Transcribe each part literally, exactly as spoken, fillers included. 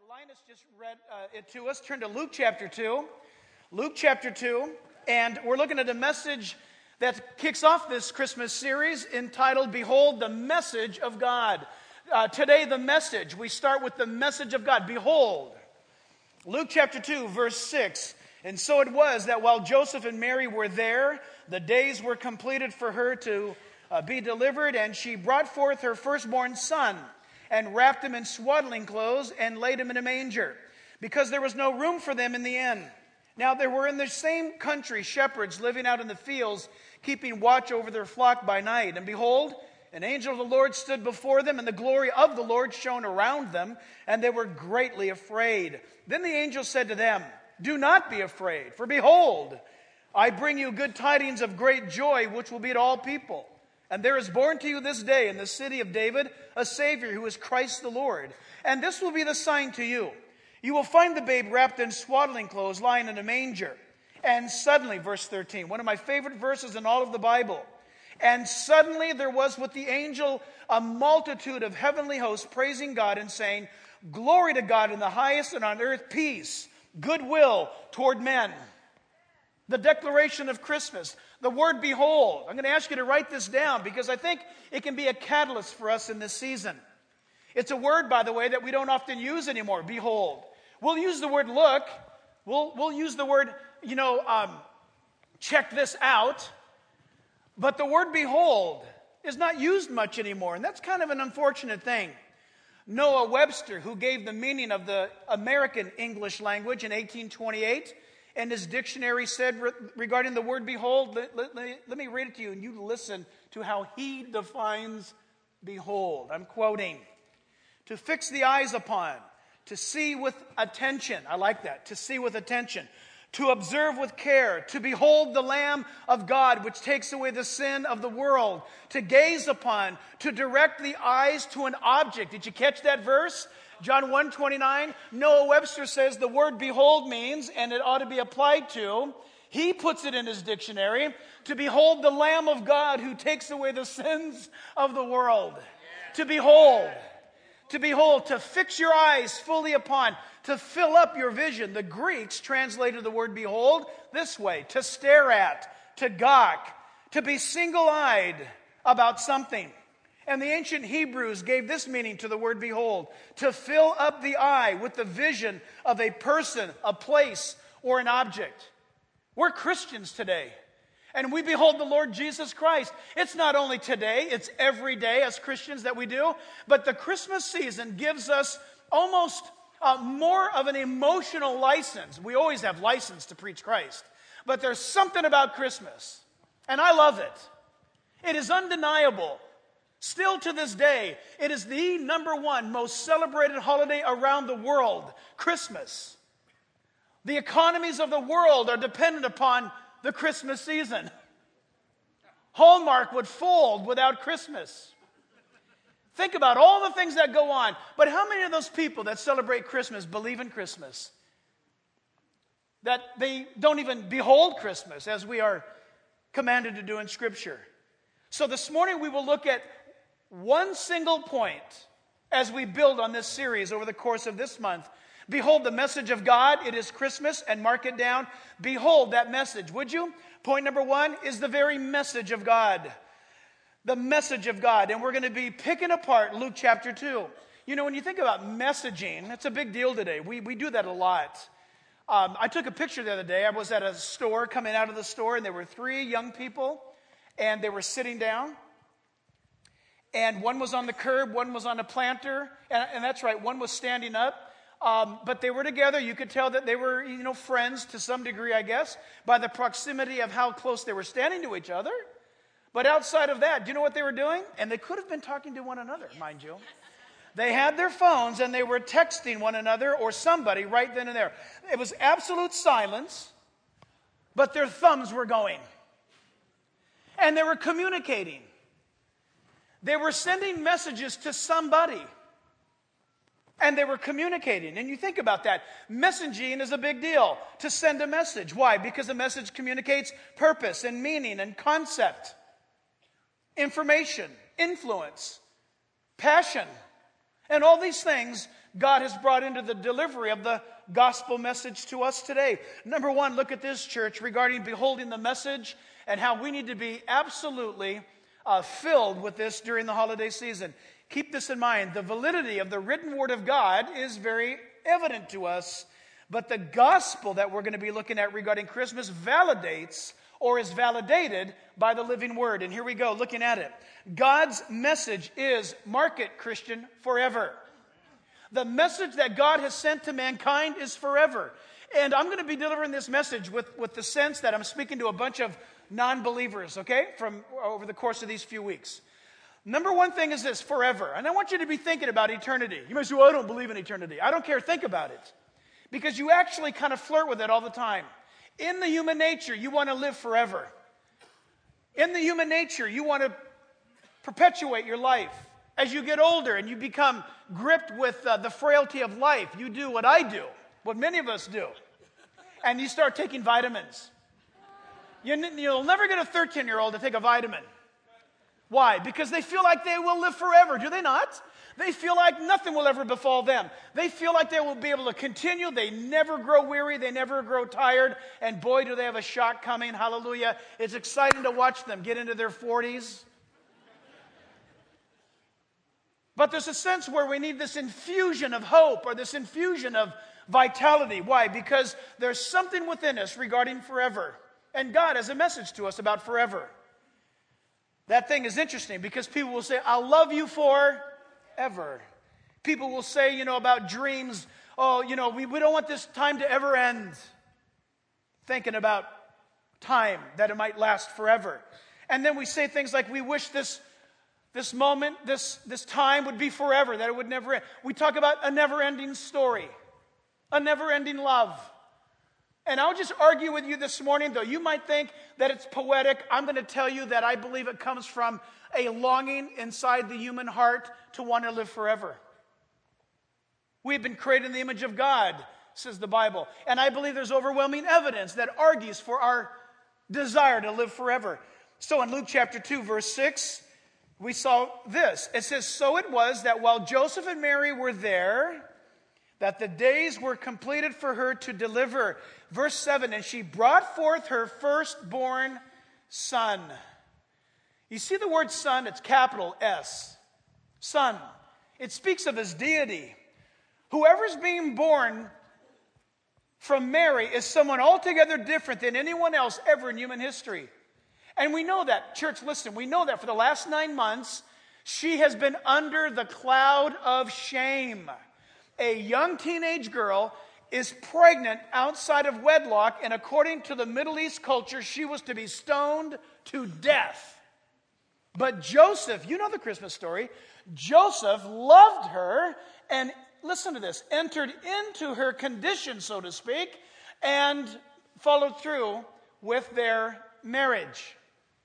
Linus just read uh, it to us. Turn to Luke chapter two. Luke chapter two. And we're looking at a message that kicks off this Christmas series entitled, Behold, the Message of God. Uh, today, the message. We start with the message of God. Behold. Luke chapter two, verse six. And so it was that while Joseph and Mary were there, the days were completed for her to uh, be delivered, and she brought forth her firstborn son, and wrapped him in swaddling clothes, and laid him in a manger, because there was no room for them in the inn. Now there were in the same country shepherds living out in the fields, keeping watch over their flock by night. And behold, an angel of the Lord stood before them, and the glory of the Lord shone around them, and they were greatly afraid. Then the angel said to them, Do not be afraid, for behold, I bring you good tidings of great joy, which will be to all people. And there is born to you this day in the city of David a Savior, who is Christ the Lord. And this will be the sign to you. You will find the babe wrapped in swaddling clothes, lying in a manger. And suddenly, verse thirteen, one of my favorite verses in all of the Bible. And suddenly there was with the angel a multitude of heavenly hosts praising God and saying, Glory to God in the highest, and on earth peace, goodwill toward men. The declaration of Christmas. The word behold. I'm going to ask you to write this down because I think it can be a catalyst for us in this season. It's a word, by the way, that we don't often use anymore. Behold. We'll use the word look. We'll, we'll use the word, you know, um, check this out. But the word behold is not used much anymore. And that's kind of an unfortunate thing. Noah Webster, who gave the meaning of the American English language in eighteen twenty-eight, and his dictionary said re- regarding the word behold, let, let, let me read it to you, and you listen to how he defines behold. I'm quoting. To fix the eyes upon, to see with attention. I like that. To see with attention. To observe with care. To behold the Lamb of God, which takes away the sin of the world. To gaze upon. To direct the eyes to an object. Did you catch that verse? John one twenty-nine, Noah Webster says the word behold means, and it ought to be applied to, he puts it in his dictionary, to behold the Lamb of God who takes away the sins of the world. Yeah. To behold. To behold, to fix your eyes fully upon, to fill up your vision. The Greeks translated the word behold this way, to stare at, to gawk, to be single-eyed about something. And the ancient Hebrews gave this meaning to the word behold, to fill up the eye with the vision of a person, a place, or an object. We're Christians today, and we behold the Lord Jesus Christ. It's not only today, it's every day as Christians that we do, but the Christmas season gives us almost uh, more of an emotional license. We always have license to preach Christ, but there's something about Christmas, and I love it. It is undeniable. Still to this day, it is the number one most celebrated holiday around the world, Christmas. The economies of the world are dependent upon the Christmas season. Hallmark would fold without Christmas. Think about all the things that go on. But how many of those people that celebrate Christmas believe in Christmas? That they don't even behold Christmas as we are commanded to do in Scripture. So this morning we will look at one single point as we build on this series over the course of this month. Behold the message of God. It is Christmas, and mark it down. Behold that message, would you? Point number one is the very message of God. The message of God. And we're going to be picking apart Luke chapter two. You know, when you think about messaging, it's a big deal today. We, we do that a lot. Um, I took a picture the other day. I was at a store, coming out of the store, and there were three young people, and they were sitting down. And one was on the curb, one was on a planter, and, and that's right, one was standing up. Um, but they were together. You could tell that they were, you know, friends to some degree, I guess, by the proximity of how close they were standing to each other. But outside of that, do you know what they were doing? And they could have been talking to one another, mind you. They had their phones and they were texting one another or somebody right then and there. It was absolute silence, but their thumbs were going. And they were communicating. They were sending messages to somebody. And they were communicating. And you think about that. Messaging is a big deal. To send a message. Why? Because a message communicates purpose and meaning and concept. Information, influence, passion. And all these things God has brought into the delivery of the gospel message to us today. Number one, look at this, church, regarding beholding the message and how we need to be absolutely uh, filled with this during the holiday season. Keep this in mind. The validity of the written word of God is very evident to us, but the gospel that we're going to be looking at regarding Christmas validates or is validated by the living word. And here we go, looking at it. God's message is, mark it, Christian, forever. The message that God has sent to mankind is forever. And I'm going to be delivering this message with, with the sense that I'm speaking to a bunch of non-believers, okay, from over the course of these few weeks. Number one thing is this, forever. And I want you to be thinking about eternity. You may say, well, I don't believe in eternity. I don't care. Think about it. Because you actually kind of flirt with it all the time. In the human nature, you want to live forever. In the human nature, you want to perpetuate your life. As you get older and you become gripped with uh, the frailty of life, you do what I do, what many of us do. And you start taking vitamins. You, you'll never get a thirteen-year-old to take a vitamin. Why? Because they feel like they will live forever, do they not? They feel like nothing will ever befall them. They feel like they will be able to continue. They never grow weary. They never grow tired. And boy, do they have a shock coming. Hallelujah. It's exciting to watch them get into their forties. But there's a sense where we need this infusion of hope or this infusion of vitality. Why? Because there's something within us regarding forever. And God has a message to us about forever. That thing is interesting because people will say, I'll love you forever. People will say, you know, about dreams, oh, you know, we, we don't want this time to ever end. Thinking about time, that it might last forever. And then we say things like, we wish this, this moment, this, this time would be forever, that it would never end. We talk about a never-ending story, a never-ending love. And I'll just argue with you this morning, though you might think that it's poetic. I'm going to tell you that I believe it comes from a longing inside the human heart to want to live forever. We've been created in the image of God, says the Bible. And I believe there's overwhelming evidence that argues for our desire to live forever. So in Luke chapter two, verse six, we saw this. It says, so it was that while Joseph and Mary were there, that the days were completed for her to deliver. Verse seven, and she brought forth her firstborn son. You see the word son, it's capital S. Son. It speaks of his deity. Whoever's being born from Mary is someone altogether different than anyone else ever in human history. And we know that. Church, listen, we know that for the last nine months, she has been under the cloud of shame. A young teenage girl is pregnant outside of wedlock, and according to the Middle East culture, she was to be stoned to death. But Joseph, you know the Christmas story, Joseph loved her and, listen to this, entered into her condition, so to speak, and followed through with their marriage.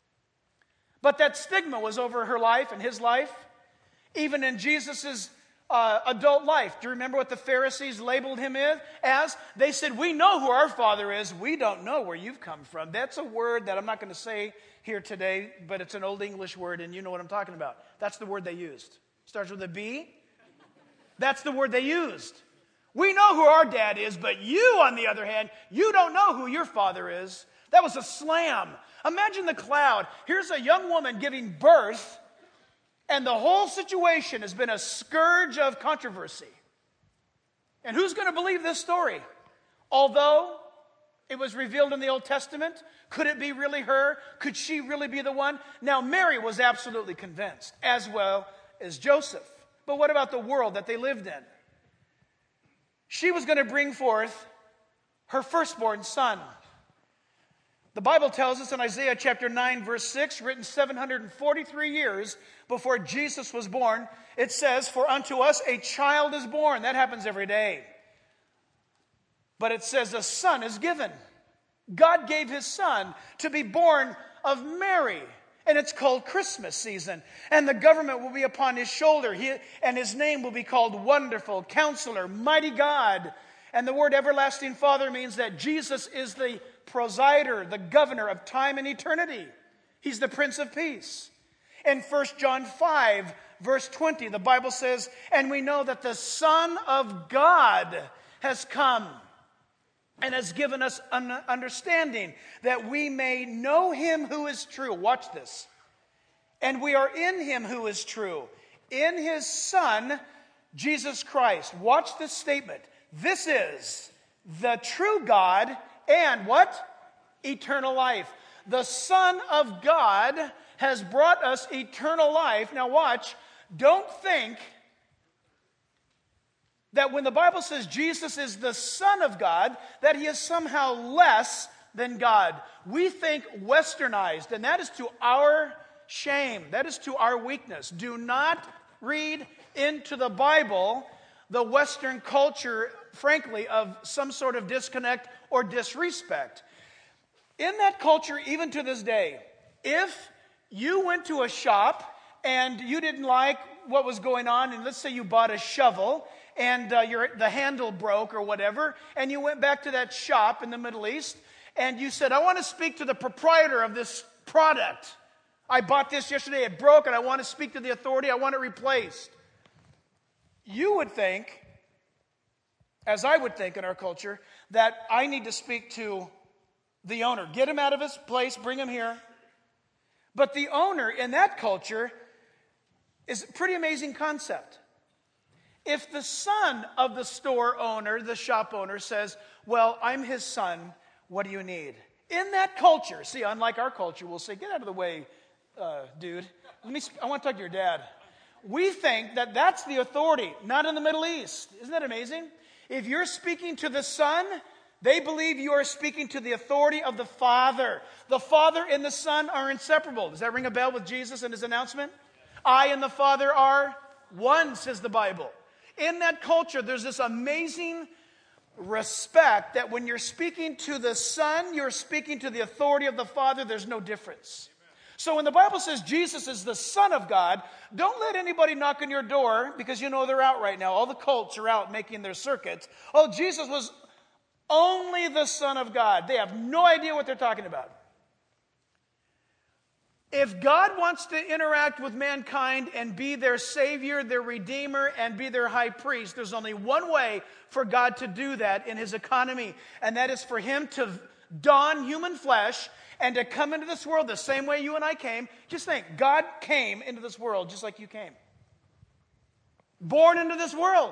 But that stigma was over her life and his life, even in Jesus's Uh, adult life. Do you remember what the Pharisees labeled him as? They said, we know who our father is. We don't know where you've come from. That's a word that I'm not going to say here today, but it's an old English word, and you know what I'm talking about. That's the word they used. Starts with a B. That's the word they used. We know who our dad is, but you, on the other hand, you don't know who your father is. That was a slam. Imagine the cloud. Here's a young woman giving birth, and the whole situation has been a scourge of controversy. And who's going to believe this story? Although it was revealed in the Old Testament, could it be really her? Could she really be the one? Now, Mary was absolutely convinced, as well as Joseph. But what about the world that they lived in? She was going to bring forth her firstborn son. The Bible tells us in Isaiah chapter nine, verse six, written seven hundred forty-three years before Jesus was born, it says, for unto us a child is born. That happens every day. But it says a son is given. God gave his son to be born of Mary. And it's called Christmas season. And the government will be upon his shoulder. He, and his name will be called Wonderful, Counselor, Mighty God. And the word Everlasting Father means that Jesus is the presider, the governor of time and eternity. He's the Prince of Peace. In First John five, verse twenty, the Bible says, "And we know that the Son of God has come and has given us an understanding that we may know him who is true." Watch this. "And we are in him who is true, in his Son, Jesus Christ." Watch this statement. This is the true God and what? Eternal life. The Son of God has brought us eternal life. Now watch. Don't think that when the Bible says Jesus is the Son of God, that he is somehow less than God. We think westernized, and that is to our shame. That is to our weakness. Do not read into the Bible the Western culture, frankly, of some sort of disconnect or disrespect. In that culture, even to this day, if you went to a shop and you didn't like what was going on, and let's say you bought a shovel and uh, your, the handle broke or whatever, and you went back to that shop in the Middle East and you said, "I want to speak to the proprietor of this product. I bought this yesterday, it broke, and I want to speak to the authority, I want it replaced." You would think, as I would think in our culture, that I need to speak to the owner. Get him out of his place, bring him here. But the owner in that culture is a pretty amazing concept. If the son of the store owner, the shop owner, says, "Well, I'm his son, what do you need?" In that culture, see, unlike our culture, we'll say, "Get out of the way, uh, dude. Let me. Sp- I want to talk to your dad." We think that that's the authority, not in the Middle East. Isn't that amazing? If you're speaking to the Son, they believe you are speaking to the authority of the Father. The Father and the Son are inseparable. Does that ring a bell with Jesus and his announcement? "I and the Father are one," says the Bible. In that culture, there's this amazing respect that when you're speaking to the Son, you're speaking to the authority of the Father. There's no difference. So when the Bible says Jesus is the Son of God, don't let anybody knock on your door, because you know they're out right now. All the cults are out making their circuits. "Oh, Jesus was only the Son of God." They have no idea what they're talking about. If God wants to interact with mankind and be their Savior, their Redeemer, and be their High Priest, there's only one way for God to do that in his economy, and that is for him to don human flesh and to come into this world the same way you and I came. Just think, God came into this world just like you came. Born into this world.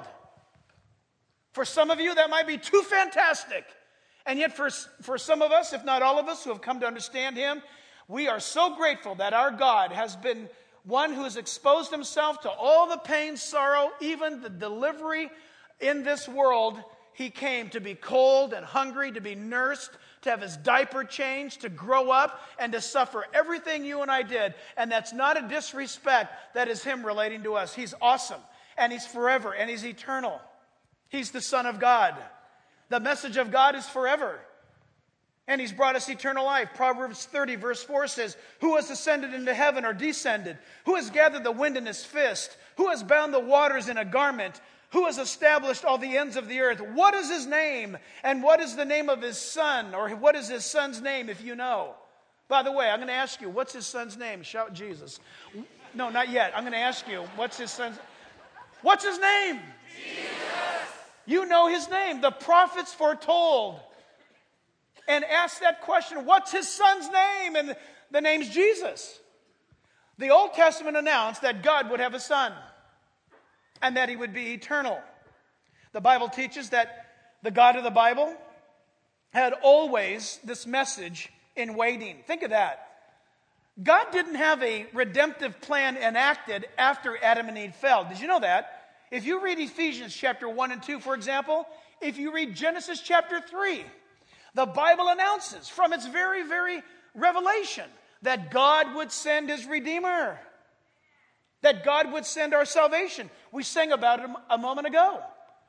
For some of you, that might be too fantastic. And yet for, for some of us, if not all of us, who have come to understand him, we are so grateful that our God has been one who has exposed himself to all the pain, sorrow, even the delivery in this world. He came to be cold and hungry, to be nursed, to have his diaper changed, to grow up, and to suffer everything you and I did. And that's not a disrespect. That is him relating to us. He's awesome, and he's forever, and he's eternal. He's the Son of God. The message of God is forever. And he's brought us eternal life. Proverbs thirty, verse four says, "Who has ascended into heaven or descended? Who has gathered the wind in his fist? Who has bound the waters in a garment? Who has established all the ends of the earth? What is his name? And what is the name of his son?" Or what is his son's name, if you know? By the way, I'm going to ask you, what's his son's name? Shout Jesus. No, not yet. I'm going to ask you, what's his son's... What's his name? Jesus. You know his name. The prophets foretold and asked that question, what's his son's name? And the name's Jesus. The Old Testament announced that God would have a son and that he would be eternal. The Bible teaches that the God of the Bible had always this message in waiting. Think of that. God didn't have a redemptive plan enacted after Adam and Eve fell. Did you know that? If you read Ephesians chapter one and two, for example, if you read Genesis chapter three, the Bible announces from its very, very revelation that God would send his Redeemer, that God would send our salvation. We sang about it a moment ago.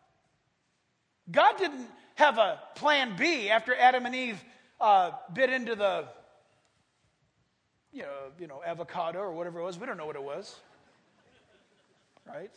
God didn't have a plan B after Adam and Eve uh, bit into the, you know, you know, avocado or whatever it was. We don't know what it was, right?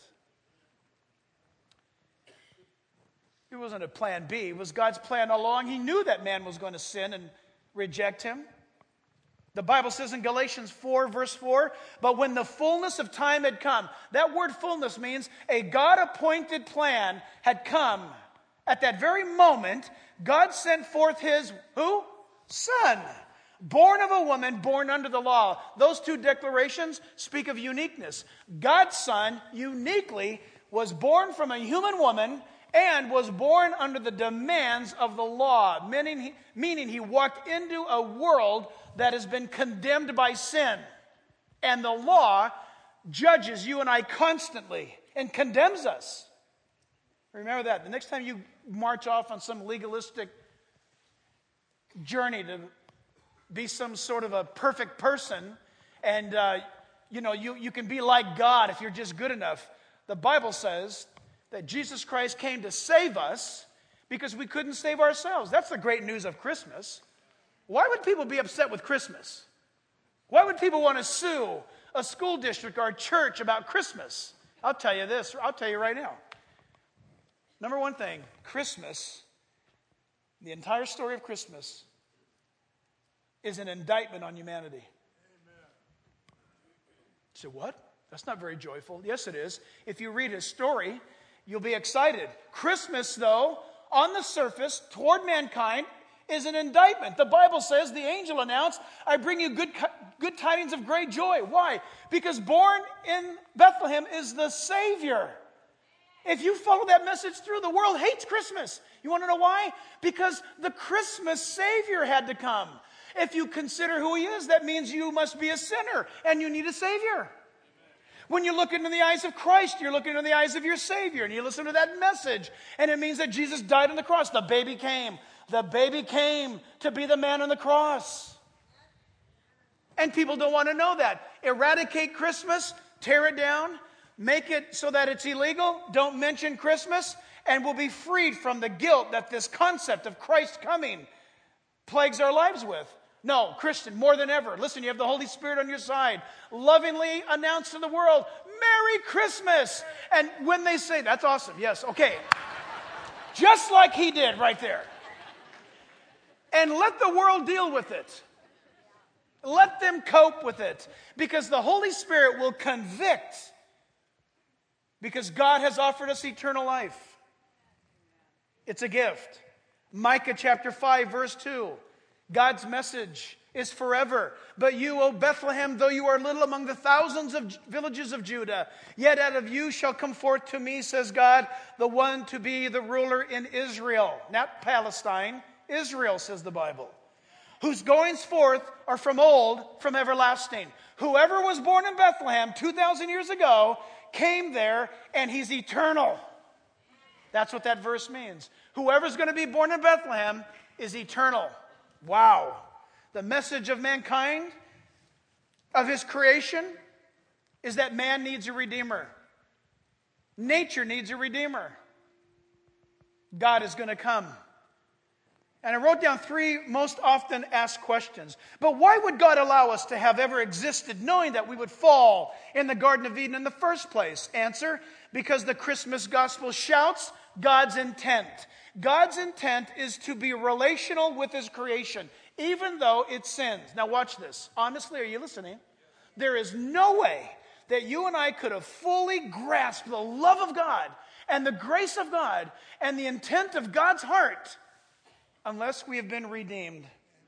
It wasn't a plan B. It was God's plan all along. He knew that man was going to sin and reject him. The Bible says in Galatians four, verse four, but when the fullness of time had come, that word fullness means a God-appointed plan had come. At that very moment, God sent forth his, who? Son, born of a woman, born under the law. Those two declarations speak of uniqueness. God's Son uniquely was born from a human woman and was born under the demands of the law, meaning he, meaning he walked into a world that has been condemned by sin. And the law judges you and I constantly and condemns us. Remember that. The next time you march off on some legalistic journey to be some sort of a perfect person, and uh, you know, you, you can be like God if you're just good enough. The Bible says that Jesus Christ came to save us because we couldn't save ourselves. That's the great news of Christmas. Why would people be upset with Christmas? Why would people want to sue a school district or a church about Christmas? I'll tell you this. I'll tell you right now. Number one thing, Christmas, the entire story of Christmas, is an indictment on humanity. Amen. You say, what? That's not very joyful. Yes, it is. If you read his story, you'll be excited. Christmas, though, on the surface, toward mankind, is an indictment. The Bible says, the angel announced, I bring you good, good tidings of great joy. Why? Because born in Bethlehem is the Savior. If you follow that message through, the world hates Christmas. You want to know why? Because the Christmas Savior had to come. If you consider who he is, that means you must be a sinner and you need a Savior. When you look into the eyes of Christ, you're looking into the eyes of your Savior, and you listen to that message, and it means that Jesus died on the cross. The baby came. The baby came to be the man on the cross. And people don't want to know that. Eradicate Christmas, tear it down, make it so that it's illegal, don't mention Christmas, and we'll be freed from the guilt that this concept of Christ coming plagues our lives with. No, Christian, more than ever, listen, you have the Holy Spirit on your side. Lovingly announce to the world, Merry Christmas. And when they say, that's awesome, yes, okay. Just like he did right there. And let the world deal with it. Let them cope with it. Because the Holy Spirit will convict. Because God has offered us eternal life. It's a gift. Micah chapter five, verse two. God's message is forever. But you, O Bethlehem, though you are little among the thousands of villages of Judah, yet out of you shall come forth to me, says God, the one to be the ruler in Israel. Not Palestine, Israel, says the Bible. Whose goings forth are from old, from everlasting. Whoever was born in Bethlehem two thousand years ago came there, and he's eternal. That's what that verse means. Whoever's going to be born in Bethlehem is eternal. Wow. The message of mankind, of his creation, is that man needs a redeemer. Nature needs a redeemer. God is going to come. And I wrote down three most often asked questions. But why would God allow us to have ever existed knowing that we would fall in the Garden of Eden in the first place? Answer, because the Christmas gospel shouts God's intent. God's intent is to be relational with his creation, even though it sins. Now watch this. Honestly, are you listening? There is no way that you and I could have fully grasped the love of God and the grace of God and the intent of God's heart unless we have been redeemed.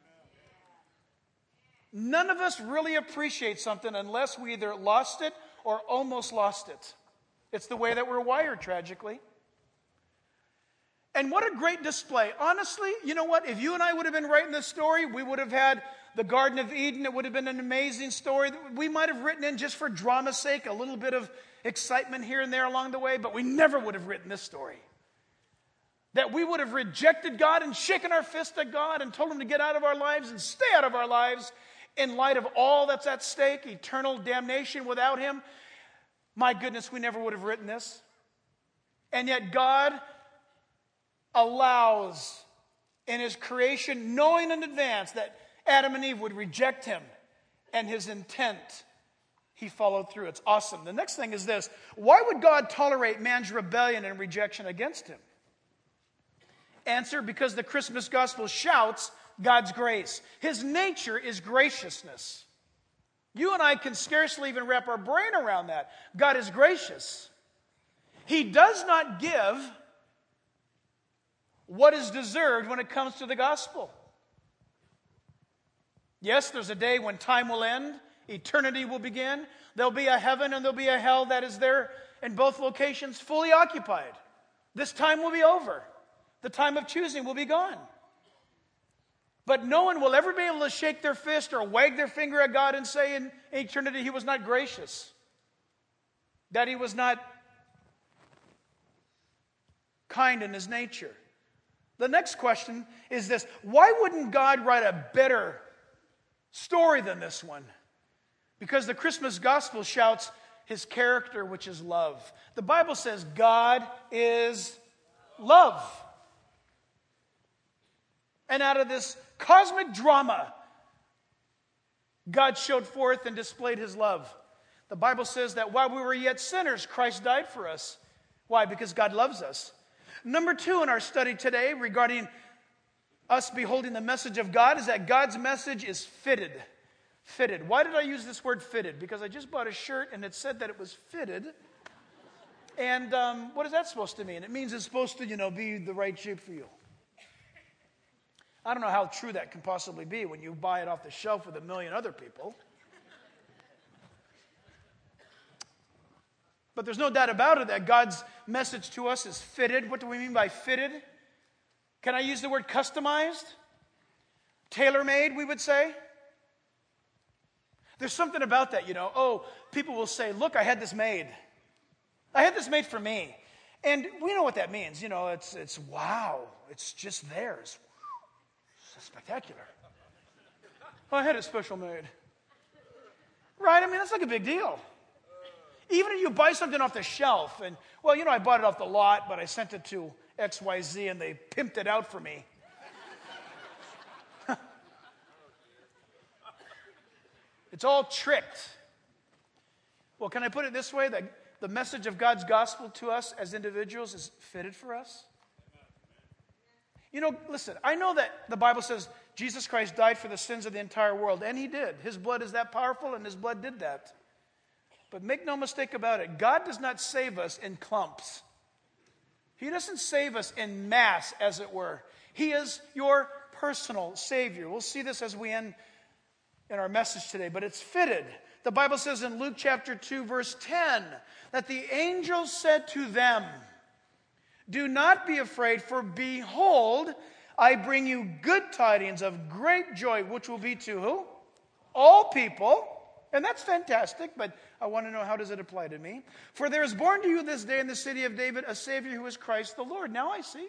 None of us really appreciate something unless we either lost it or almost lost it. It's the way that we're wired, tragically. And what a great display. Honestly, you know what? If you and I would have been writing this story, we would have had the Garden of Eden. It would have been an amazing story. We might have written in just for drama's sake, a little bit of excitement here and there along the way, but we never would have written this story. That we would have rejected God and shaken our fist at God and told him to get out of our lives and stay out of our lives in light of all that's at stake, eternal damnation without him. My goodness, we never would have written this. And yet God allows in his creation, knowing in advance that Adam and Eve would reject him, and his intent, he followed through. It's awesome. The next thing is this. Why would God tolerate man's rebellion and rejection against him? Answer, because the Christmas gospel shouts God's grace. His nature is graciousness. You and I can scarcely even wrap our brain around that. God is gracious. He does not give what is deserved when it comes to the gospel. Yes, there's a day when time will end, eternity will begin. There'll be a heaven and there'll be a hell that is there in both locations fully occupied. This time will be over. The time of choosing will be gone. But no one will ever be able to shake their fist or wag their finger at God and say in eternity He was not gracious, that He was not kind in His nature. The next question is this: why wouldn't God write a better story than this one? Because the Christmas gospel shouts His character, which is love. The Bible says God is love. And out of this cosmic drama, God showed forth and displayed His love. The Bible says that while we were yet sinners, Christ died for us. Why? Because God loves us. Number two in our study today regarding us beholding the message of God is that God's message is fitted. Fitted. Why did I use this word fitted? Because I just bought a shirt and it said that it was fitted. And um, what is that supposed to mean? It means it's supposed to, you know, be the right shape for you. I don't know how true that can possibly be when you buy it off the shelf with a million other people. But there's no doubt about it that God's message to us is fitted. What do we mean by fitted? Can I use the word customized? Tailor-made, we would say. There's something about that, you know. Oh, people will say, look, I had this made. I had this made for me. And we know what that means. You know, it's, it's wow. It's just theirs. It's spectacular. Oh, I had it special made. Right? I mean, that's like a big deal. Even if you buy something off the shelf and, well, you know, I bought it off the lot, but I sent it to X Y Z and they pimped it out for me. It's all tricked. Well, can I put it this way? That the message of God's gospel to us as individuals is fitted for us? You know, listen, I know that the Bible says Jesus Christ died for the sins of the entire world, and He did. His blood is that powerful, and His blood did that. But make no mistake about it, God does not save us in clumps. He doesn't save us in mass, as it were. He is your personal Savior. We'll see this as we end in our message today, but it's fitted. The Bible says in Luke chapter two, verse ten, that the angel said to them, "Do not be afraid, for behold, I bring you good tidings of great joy, which will be to who? All people." And that's fantastic, but I want to know, how does it apply to me? "For there is born to you this day in the city of David a Savior who is Christ the Lord." Now I see.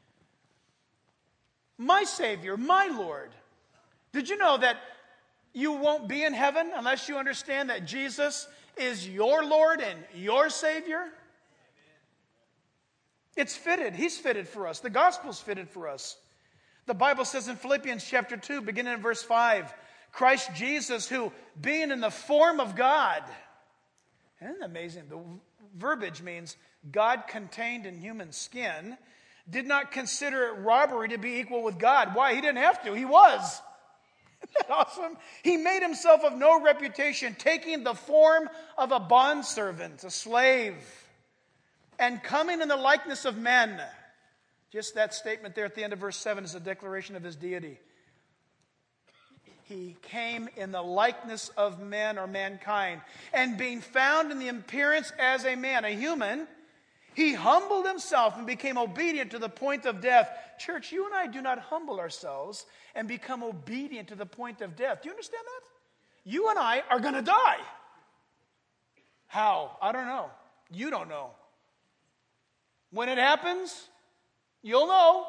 My Savior, my Lord. Did you know that you won't be in heaven unless you understand that Jesus is your Lord and your Savior? It's fitted. He's fitted for us. The gospel's fitted for us. The Bible says in Philippians chapter two, beginning in verse five, Christ Jesus, who being in the form of God, isn't that amazing? The verbiage means God contained in human skin, did not consider it robbery to be equal with God. Why? He didn't have to. He was. Isn't that awesome? He made himself of no reputation, taking the form of a bondservant, a slave, and coming in the likeness of men. Just that statement there at the end of verse seven is a declaration of his deity. He came in the likeness of men or mankind. And being found in the appearance as a man, a human, he humbled himself and became obedient to the point of death. Church, you and I do not humble ourselves and become obedient to the point of death. Do you understand that? You and I are going to die. How? I don't know. You don't know. When it happens, you'll know.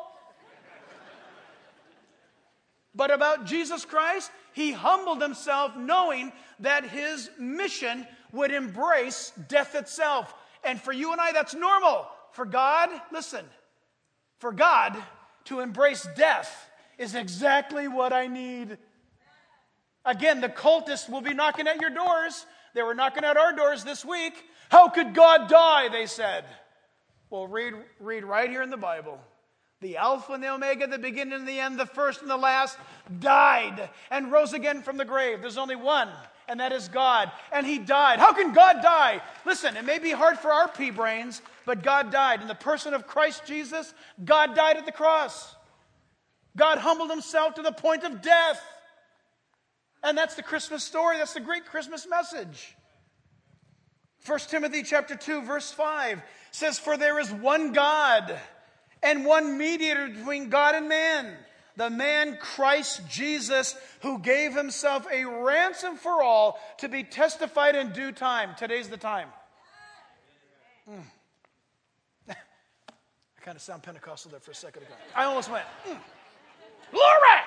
But about Jesus Christ, he humbled himself knowing that his mission would embrace death itself. And for you and I, that's normal. For God, listen, for God to embrace death is exactly what I need. Again, the cultists will be knocking at your doors. They were knocking at our doors this week. How could God die, they said. Well, read, read right here in the Bible. the Alpha and the Omega, the beginning and the end, the first and the last, died and rose again from the grave. There's only one, and that is God. And he died. How can God die? Listen, it may be hard for our pea brains, but God died. In the person of Christ Jesus, God died at the cross. God humbled himself to the point of death. And that's the Christmas story. That's the great Christmas message. First Timothy chapter two, verse five says, "For there is one God and one mediator between God and man, the man Christ Jesus, who gave himself a ransom for all to be testified in due time." Today's the time. Mm. I kind of sound Pentecostal there for a second ago. I almost went, mm. Glory!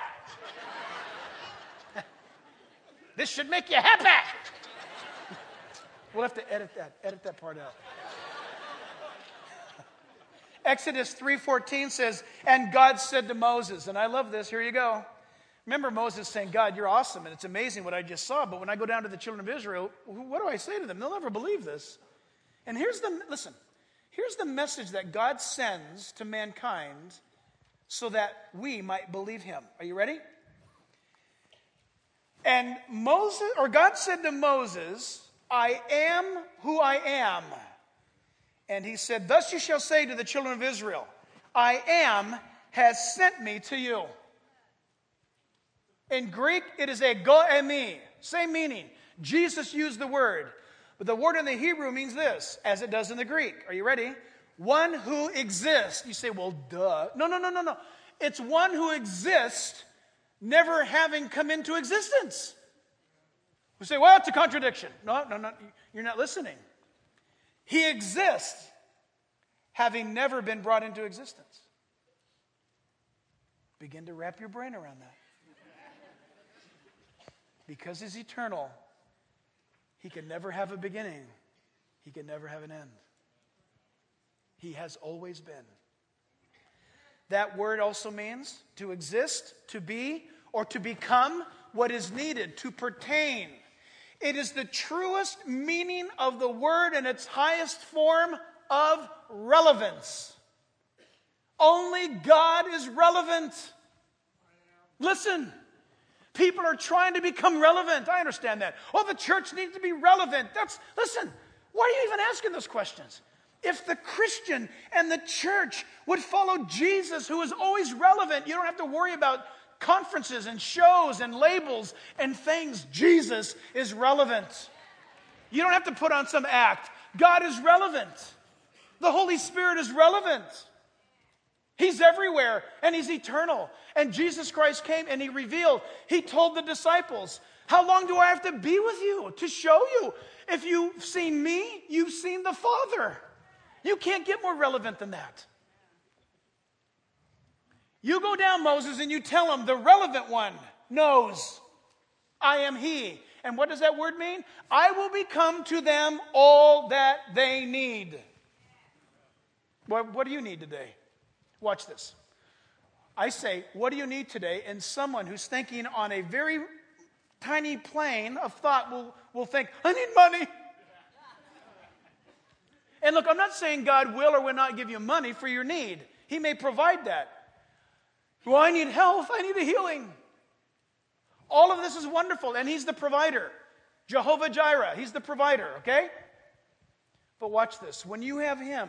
This should make you happy. We'll have to edit that. Edit that part out. Exodus three fourteen says, "And God said to Moses," and I love this, here you go. Remember Moses saying, "God, you're awesome, and it's amazing what I just saw, but when I go down to the children of Israel, what do I say to them? They'll never believe this." And here's the, listen, here's the message that God sends to mankind so that we might believe him. Are you ready? And Moses, or God said to Moses, "I am who I am." And he said, "Thus you shall say to the children of Israel, I am has sent me to you." In Greek, it is ego eimi. Same meaning. Jesus used the word. But the word in the Hebrew means this, as it does in the Greek. Are you ready? One who exists. You say, well, duh. No, no, no, no, no. It's one who exists, never having come into existence. We say, well, it's a contradiction. No, no, no. You're not listening. He exists, having never been brought into existence. Begin to wrap your brain around that. Because he's eternal, he can never have a beginning. He can never have an end. He has always been. That word also means to exist, to be, or to become what is needed, to pertain. It is the truest meaning of the word in its highest form of relevance. Only God is relevant. Listen, people are trying to become relevant. I understand that. Oh, the church needs to be relevant. That's, listen, why are you even asking those questions? If the Christian and the church would follow Jesus, who is always relevant, you don't have to worry about conferences and shows and labels and things. Jesus is relevant. You don't have to put on some act. God is relevant. The Holy Spirit is relevant. He's everywhere and he's eternal. And Jesus Christ came and he revealed, he told the disciples, how long do I have to be with you to show you? If you've seen me, you've seen the Father. You can't get more relevant than that. You go down, Moses, and you tell him the relevant one knows I am he. And what does that word mean? I will become to them all that they need. What, what do you need today? Watch this. I say, what do you need today? And someone who's thinking on a very tiny plane of thought will, will think, I need money. And look, I'm not saying God will or will not give you money for your need. He may provide that. Well, I need health. I need a healing. All of this is wonderful, and he's the provider. Jehovah Jireh, he's the provider, okay? But watch this. When you have him,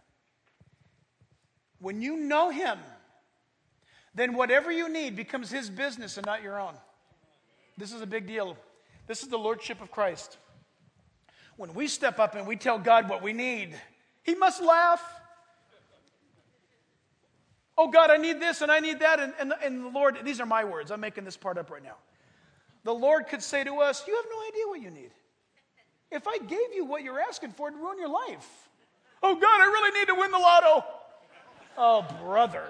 when you know him, then whatever you need becomes his business and not your own. This is a big deal. This is the lordship of Christ. When we step up and we tell God what we need, he must laugh. Oh, God, I need this and I need that. And, and, and the Lord, these are my words. I'm making this part up right now. The Lord could say to us, you have no idea what you need. If I gave you what you're asking for, it'd ruin your life. Oh, God, I really need to win the lotto. Oh, brother.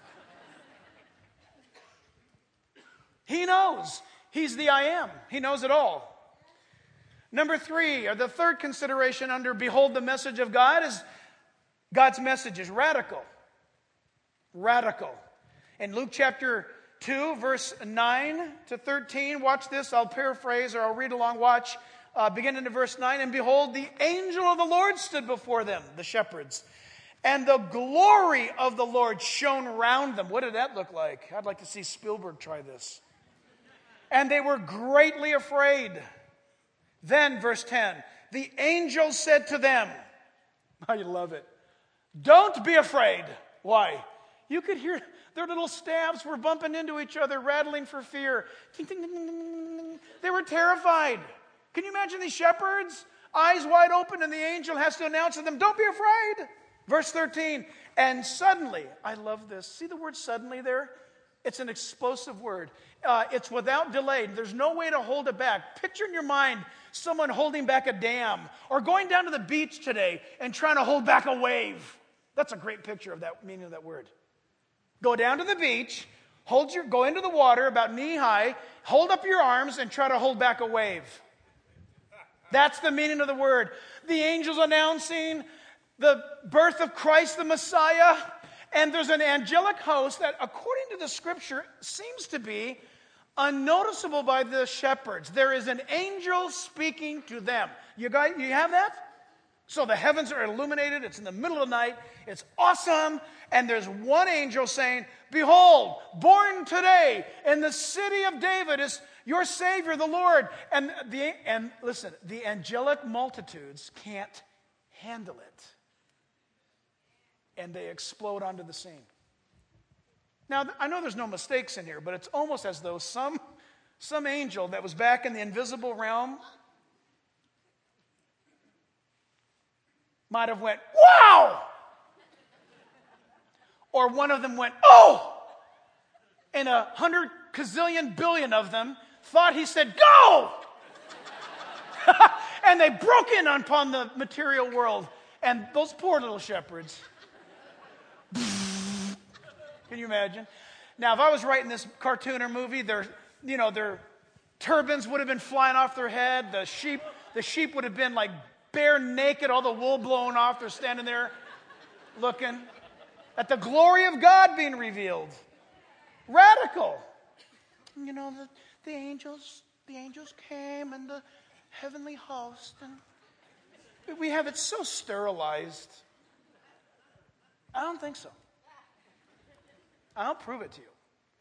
He knows. He's the I am. He knows it all. Number three, or the third consideration under behold the message of God is God's message is radical. Radical. In Luke chapter two, verse nine to thirteen, watch this. I'll paraphrase or I'll read along. Watch. Uh, beginning in verse nine. And behold, the angel of the Lord stood before them, the shepherds. And the glory of the Lord shone around them. What did that look like? I'd like to see Spielberg try this. And they were greatly afraid. Then, verse ten, the angel said to them, I love it, don't be afraid. Why? You could hear their little staffs were bumping into each other, rattling for fear. Ding, ding, ding, ding, ding, ding. They were terrified. Can you imagine these shepherds? Eyes wide open, and the angel has to announce to them, don't be afraid. Verse thirteen, and suddenly, I love this. See the word suddenly there? It's an explosive word. Uh, it's without delay. There's no way to hold it back. Picture in your mind someone holding back a dam or going down to the beach today and trying to hold back a wave. That's a great picture of that meaning of that word. Go down to the beach, hold your, go into the water about knee high, hold up your arms and try to hold back a wave. That's the meaning of the word. The angels announcing the birth of Christ the Messiah. And there's an angelic host that, according to the scripture, seems to be unnoticeable by the shepherds. There is an angel speaking to them. You guys, you have that? So the heavens are illuminated. It's in the middle of the night. It's awesome. And there's one angel saying, behold, born today in the city of David is your Savior, the Lord. And, the, and listen, the angelic multitudes can't handle it. And they explode onto the scene. Now, I know there's no mistakes in here, but it's almost as though some, some angel that was back in the invisible realm might have went, wow! Or one of them went, oh! And a hundred gazillion billion of them thought he said, go! And they broke in upon the material world. And those poor little shepherds. Can you imagine? Now, if I was writing this cartoon or movie, their, you know, their turbans would have been flying off their head. The sheep, the sheep would have been like bare naked, all the wool blown off. They're standing there looking at the glory of God being revealed. Radical. You know, the, the angels, the angels came and the heavenly host, and we have it so sterilized. I don't think so. I'll prove it to you.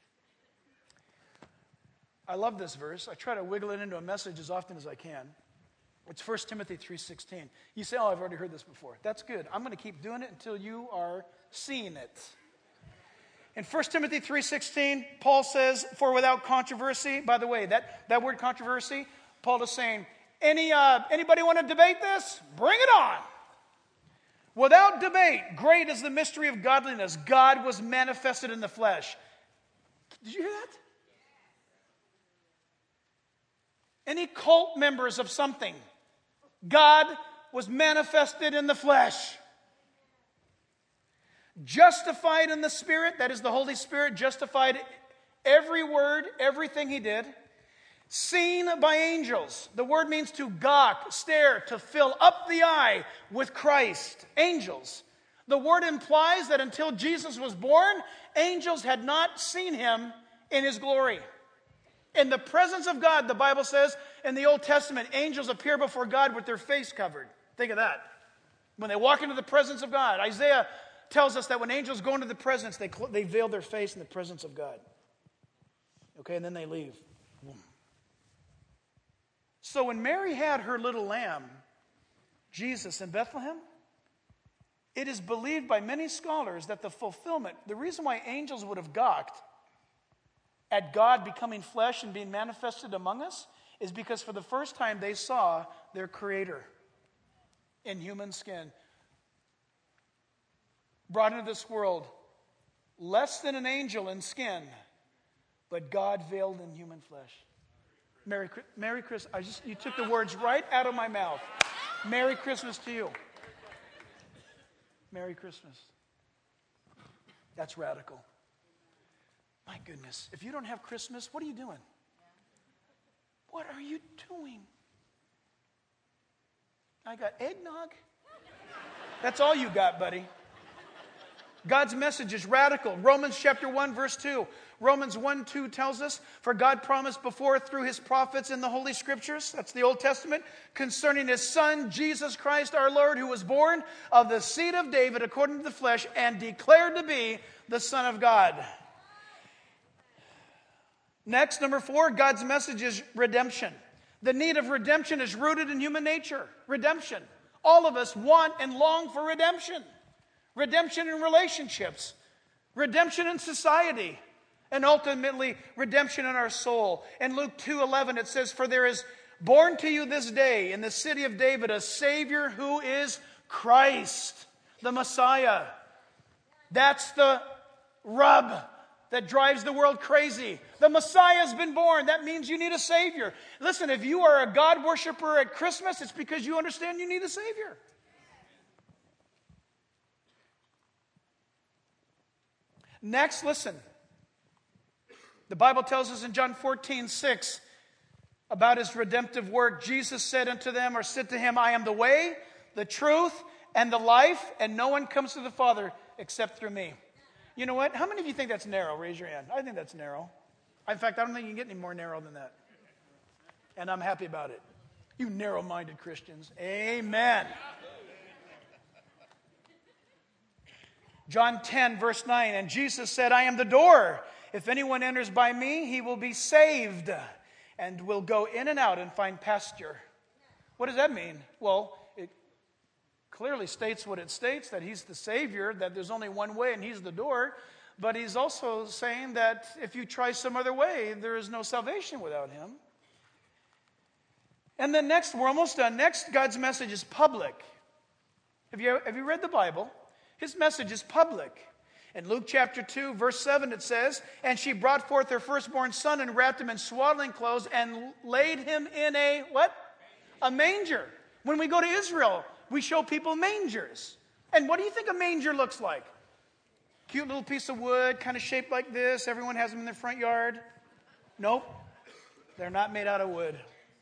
I love this verse. I try to wiggle it into a message as often as I can. It's First Timothy three sixteen. You say, oh, I've already heard this before. That's good. I'm going to keep doing it until you are seeing it. In First Timothy three sixteen, Paul says, for without controversy, by the way, that, that word controversy, Paul is saying, Any uh, anybody want to debate this? Bring it on. Without debate, great is the mystery of godliness. God was manifested in the flesh. Did you hear that? Any cult members of something, God was manifested in the flesh. Justified in the Spirit, that is the Holy Spirit, justified every word, everything he did. Seen by angels. The word means to gawk, stare, to fill up the eye with Christ. Angels. The word implies that until Jesus was born, angels had not seen him in his glory. In the presence of God, the Bible says in the Old Testament, angels appear before God with their face covered. Think of that. When they walk into the presence of God. Isaiah tells us that when angels go into the presence, they, they veil their face in the presence of God. Okay, and then they leave. So when Mary had her little lamb, Jesus, in Bethlehem, it is believed by many scholars that the fulfillment, the reason why angels would have gawked at God becoming flesh and being manifested among us is because for the first time they saw their Creator in human skin, brought into this world less than an angel in skin, but God veiled in human flesh. Merry, Merry Christmas. I just, you took the words right out of my mouth. Merry Christmas to you. Merry Christmas. That's radical. My goodness. If you don't have Christmas, what are you doing? What are you doing? I got eggnog. That's all you got, buddy. God's message is radical. Romans chapter one, verse two. Romans one, two tells us, for God promised before through his prophets in the Holy Scriptures, that's the Old Testament, concerning his Son, Jesus Christ our Lord, who was born of the seed of David according to the flesh and declared to be the Son of God. Next, number four, God's message is redemption. The need of redemption is rooted in human nature. Redemption. All of us want and long for redemption. Redemption in relationships. Redemption in society. And ultimately, redemption in our soul. In Luke two eleven, it says, for there is born to you this day in the city of David a Savior who is Christ, the Messiah. That's the rub that drives the world crazy. The Messiah has been born. That means you need a Savior. Listen, if you are a God worshiper at Christmas, it's because you understand you need a Savior. Next, listen. The Bible tells us in John fourteen six about his redemptive work. Jesus said unto them, or said to him, I am the way, the truth, and the life, and no one comes to the Father except through me. You know what? How many of you think that's narrow? Raise your hand. I think that's narrow. In fact, I don't think you can get any more narrow than that. And I'm happy about it. You narrow-minded Christians. Amen. John ten, verse nine, and Jesus said, I am the door. If anyone enters by me, he will be saved and will go in and out and find pasture. What does that mean? Well, it clearly states what it states, that he's the Savior, that there's only one way and he's the door. But he's also saying that if you try some other way, there is no salvation without him. And then next, we're almost done. Next, God's message is public. Have you, have you read the Bible? His message is public. In Luke chapter two, verse seven, it says, and she brought forth her firstborn son and wrapped him in swaddling clothes and laid him in a, what? A manger. When we go to Israel, we show people mangers. And what do you think a manger looks like? Cute little piece of wood, kind of shaped like this. Everyone has them in their front yard. Nope. They're not made out of wood.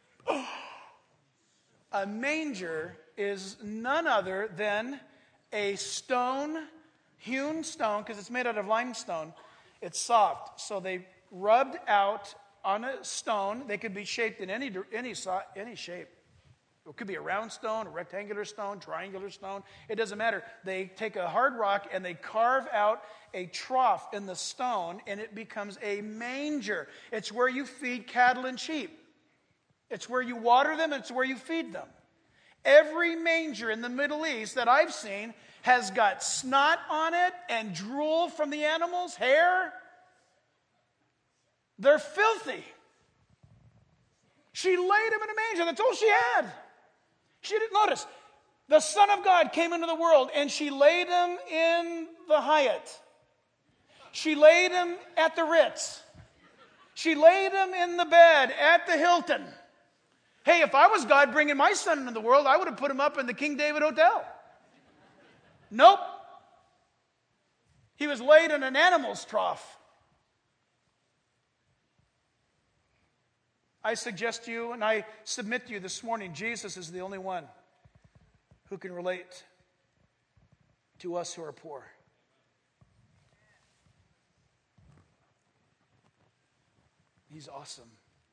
A manger is none other than a stone, hewn stone, because it's made out of limestone. It's soft. So they rubbed out on a stone. They could be shaped in any, any, any shape. It could be a round stone, a rectangular stone, triangular stone. It doesn't matter. They take a hard rock and they carve out a trough in the stone, and it becomes a manger. It's where you feed cattle and sheep. It's where you water them, and it's where you feed them. Every manger in the Middle East that I've seen has got snot on it and drool from the animals, hair. They're filthy. She laid him in a manger. That's all she had. She didn't notice. The Son of God came into the world, and she laid him in the Hyatt. She laid him at the Ritz. She laid him in the bed at the Hilton. Hey, if I was God bringing my son into the world, I would have put him up in the King David Hotel. Nope. He was laid in an animal's trough. I suggest to you, and I submit to you this morning, Jesus is the only one who can relate to us who are poor. He's awesome.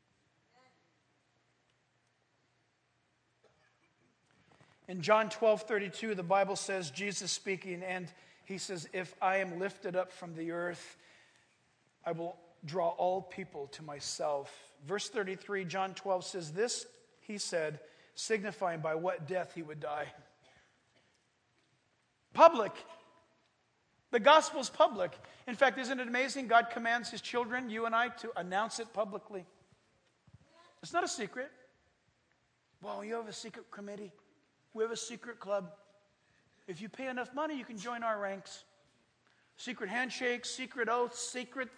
In John twelve thirty-two, the Bible says, Jesus speaking, and he says, if I am lifted up from the earth, I will draw all people to myself. Verse thirty-three, John twelve says, this he said, signifying by what death he would die. Public. The gospel's public. In fact, isn't it amazing? God commands his children, you and I, to announce it publicly. It's not a secret. Well, you have a secret committee. We have a secret club. If you pay enough money, you can join our ranks. Secret handshakes, secret oaths, secret...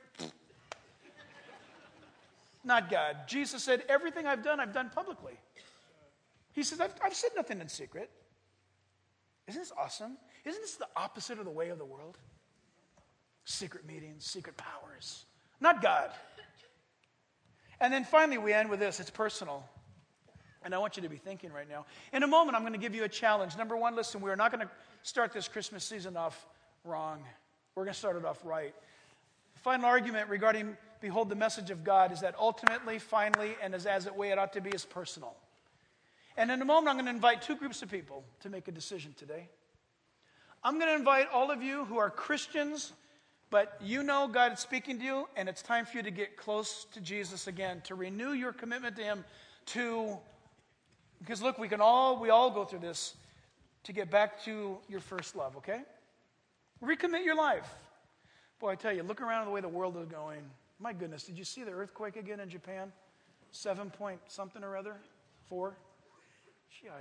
Not God. Jesus said, everything I've done, I've done publicly. He says, I've, I've said nothing in secret. Isn't this awesome? Isn't this the opposite of the way of the world? Secret meetings, secret powers. Not God. And then finally we end with this. It's personal. And I want you to be thinking right now. In a moment, I'm going to give you a challenge. Number one, listen, we are not going to start this Christmas season off Wrong. We're going to start it off right. The final argument regarding behold the message of God is that ultimately, finally, and as, as it way it ought to be, is personal. And in a moment, I'm going to invite two groups of people to make a decision today. I'm going to invite all of you who are Christians, but you know God is speaking to you, and it's time for you to get close to Jesus again, to renew your commitment to Him, to, because look, we can all, we all go through this, to get back to your first love, okay? Recommit your life. Boy, I tell you, look around the way the world is going. My goodness, did you see the earthquake again in Japan? Seven point something or other? Four? Shai.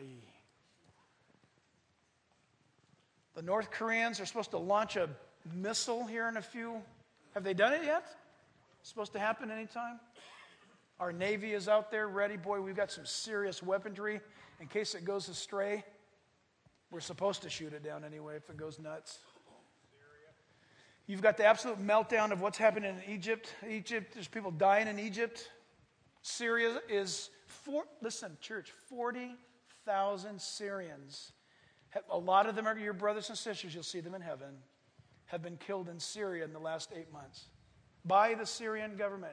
The North Koreans are supposed to launch a missile here in a few. Have they done it yet? It's supposed to happen anytime. Our Navy is out there ready. Boy, we've got some serious weaponry in case it goes astray. We're supposed to shoot it down anyway if it goes nuts. You've got the absolute meltdown of what's happening in Egypt. Egypt, there's people dying in Egypt. Syria is, four, listen, church, forty thousand Syrians. A lot of them are your brothers and sisters, you'll see them in heaven, have been killed in Syria in the last eight months by the Syrian government.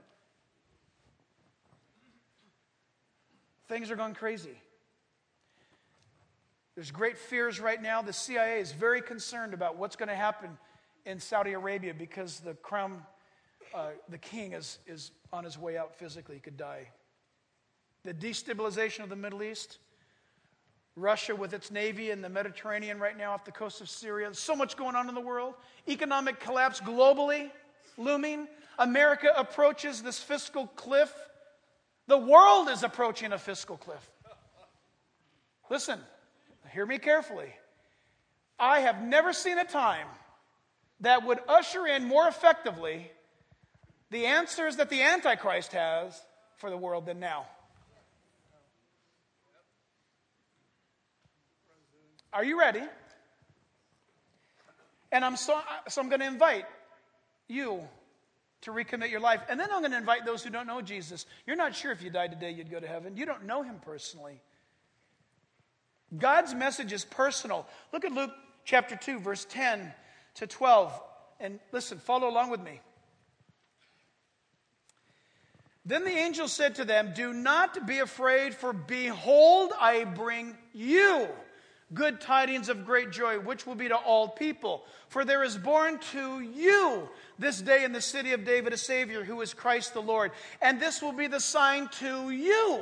Things are going crazy. There's great fears right now. The C I A is very concerned about what's going to happen in Saudi Arabia because the crown, uh, the king is, is on his way out physically. He could die. The destabilization of the Middle East. Russia with its navy in the Mediterranean right now off the coast of Syria. There's so much going on in the world. Economic collapse globally looming. America approaches this fiscal cliff. The world is approaching a fiscal cliff. Listen, hear me carefully. I have never seen a time that would usher in more effectively the answers that the Antichrist has for the world than now. Are you ready? And I'm so, so I'm going to invite you to recommit your life. And then I'm going to invite those who don't know Jesus. You're not sure if you died today you'd go to heaven. You don't know Him personally. God's message is personal. Look at Luke chapter two, verse ten to twelve. And listen, follow along with me. Then the angel said to them, "Do not be afraid, for behold, I bring you good tidings of great joy, which will be to all people. For there is born to you this day in the city of David a Savior, who is Christ the Lord. And this will be the sign to you."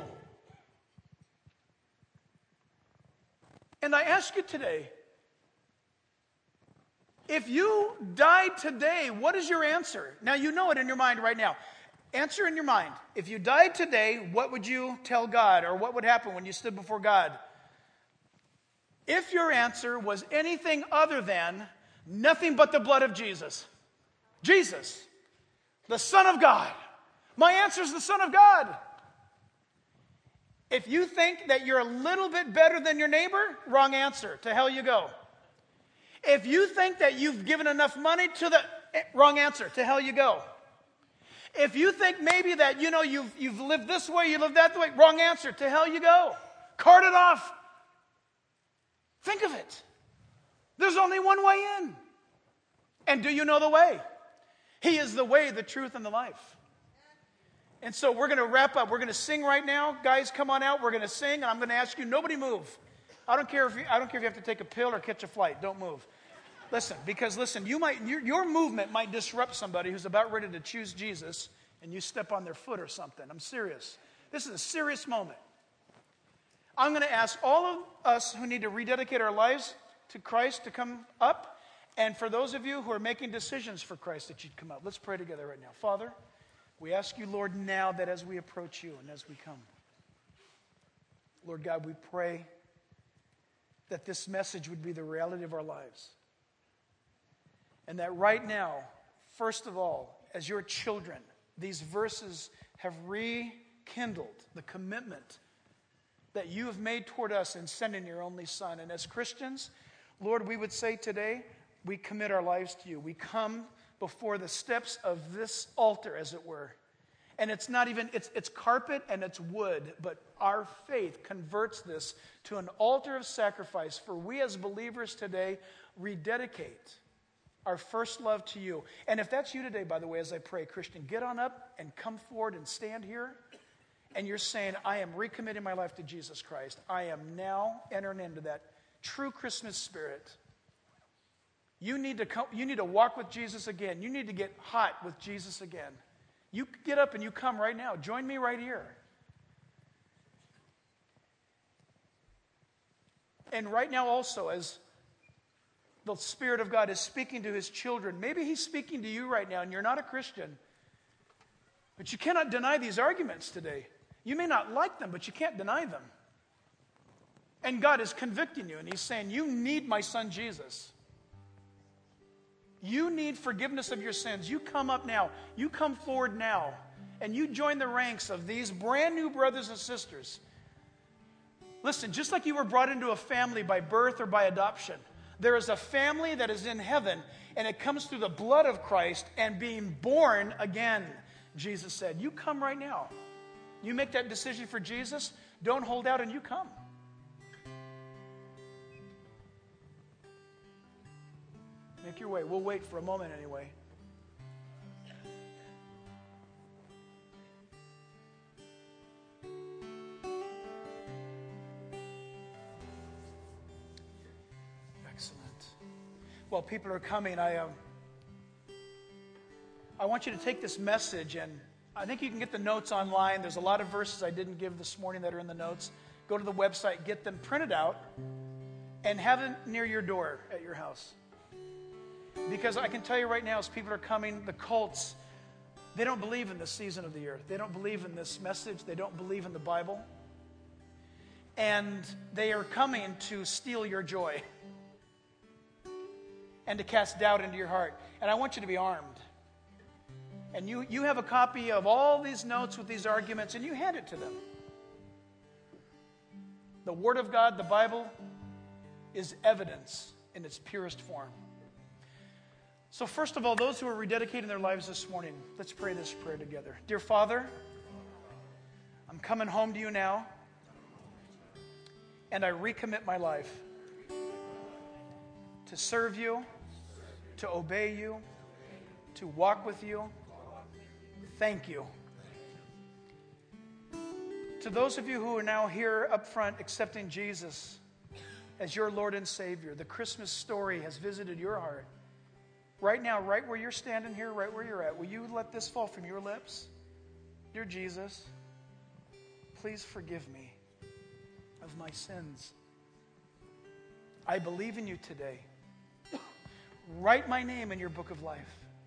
And I ask you today, if you died today, what is your answer? Now you know it in your mind right now. Answer in your mind. If you died today, what would you tell God? Or what would happen when you stood before God? If your answer was anything other than nothing but the blood of Jesus. Jesus, the Son of God. My answer is the Son of God. If you think that you're a little bit better than your neighbor, wrong answer. To hell you go. If you think that you've given enough money to the, wrong answer. To hell you go. If you think maybe that, you know, you've, you've lived this way, you live that way, wrong answer. To hell you go. Cart it off. Think of it. There's only one way in. And do you know the way? He is the way, the truth, and the life. And so we're going to wrap up. We're going to sing right now. Guys, come on out. We're going to sing, and I'm going to ask you, nobody move. I don't care if you, I don't care if you have to take a pill or catch a flight. Don't move. Listen, because listen, you might your, your movement might disrupt somebody who's about ready to choose Jesus, and you step on their foot or something. I'm serious. This is a serious moment. I'm going to ask all of us who need to rededicate our lives to Christ to come up. And for those of you who are making decisions for Christ, that you'd come up. Let's pray together right now. Father, we ask you, Lord, now that as we approach you and as we come, Lord God, we pray that this message would be the reality of our lives. And that right now, first of all, as your children, these verses have rekindled the commitment that you have made toward us in sending your only Son. And as Christians, Lord, we would say today, we commit our lives to you. We come before the steps of this altar, as it were. And it's not even, it's, it's carpet and it's wood, but our faith converts this to an altar of sacrifice for we as believers today rededicate our first love to you. And if that's you today, by the way, as I pray, Christian, get on up and come forward and stand here. And you're saying, I am recommitting my life to Jesus Christ. I am now entering into that true Christmas spirit. You need to come, you need to walk with Jesus again. You need to get hot with Jesus again. You get up and you come right now. Join me right here. And right now also, as the Spirit of God is speaking to His children, maybe He's speaking to you right now and you're not a Christian, but you cannot deny these arguments today. You may not like them, but you can't deny them. And God is convicting you, and He's saying, you need my Son Jesus. You need forgiveness of your sins. You come up now. You come forward now. And you join the ranks of these brand new brothers and sisters. Listen, just like you were brought into a family by birth or by adoption, there is a family that is in heaven, and it comes through the blood of Christ and being born again. Jesus said, you come right now. You make that decision for Jesus, don't hold out, and you come. Make your way. We'll wait for a moment anyway. Excellent. While people are coming, I um, I want you to take this message, and I think you can get the notes online. There's a lot of verses I didn't give this morning that are in the notes. Go to the website, get them printed out, and have them near your door at your house. Because I can tell you right now, as people are coming, the cults, they don't believe in this season of the year. They don't believe in this message. They don't believe in the Bible. And they are coming to steal your joy and to cast doubt into your heart. And I want you to be armed. And you, you have a copy of all these notes with these arguments, and you hand it to them. The Word of God, the Bible, is evidence in its purest form. So first of all, those who are rededicating their lives this morning, let's pray this prayer together. Dear Father, I'm coming home to you now, and I recommit my life to serve you, to obey you, to walk with you. Thank you. To those of you who are now here up front accepting Jesus as your Lord and Savior, the Christmas story has visited your heart. Right now, right where you're standing here, right where you're at, will you let this fall from your lips? Dear Jesus, please forgive me of my sins. I believe in you today. Write my name in your book of life.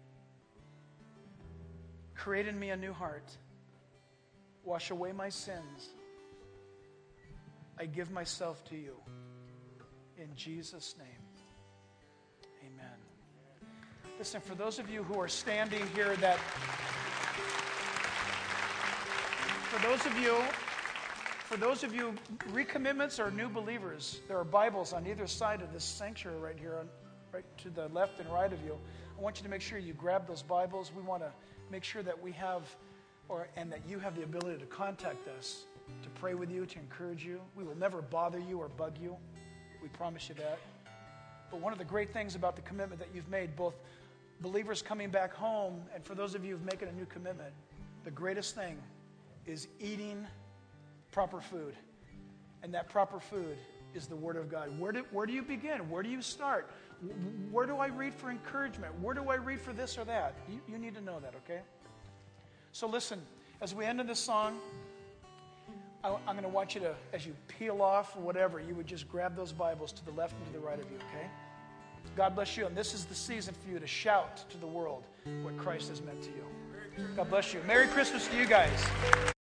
Create in me a new heart. Wash away my sins. I give myself to you. In Jesus' name, amen. Listen, for those of you who are standing here that, for those of you, for those of you, recommitments or new believers, there are Bibles on either side of this sanctuary right here, on, right to the left and right of you. I want you to make sure you grab those Bibles. We want to make sure that we have, or and that you have the ability to contact us, to pray with you, to encourage you. We will never bother you or bug you. We promise you that. But one of the great things about the commitment that you've made, both believers coming back home and for those of you who've making a new commitment, the greatest thing is eating proper food. And that proper food is the Word of God. Where do, where do you begin? Where do you start? Where do I read for encouragement? Where do I read for this or that? You, you need to know that, okay? So listen, as we end in this song, I, I'm going to want you to, as you peel off or whatever, you would just grab those Bibles to the left and to the right of you, okay? God bless you, and this is the season for you to shout to the world what Christ has meant to you. God bless you. Merry Christmas to you guys.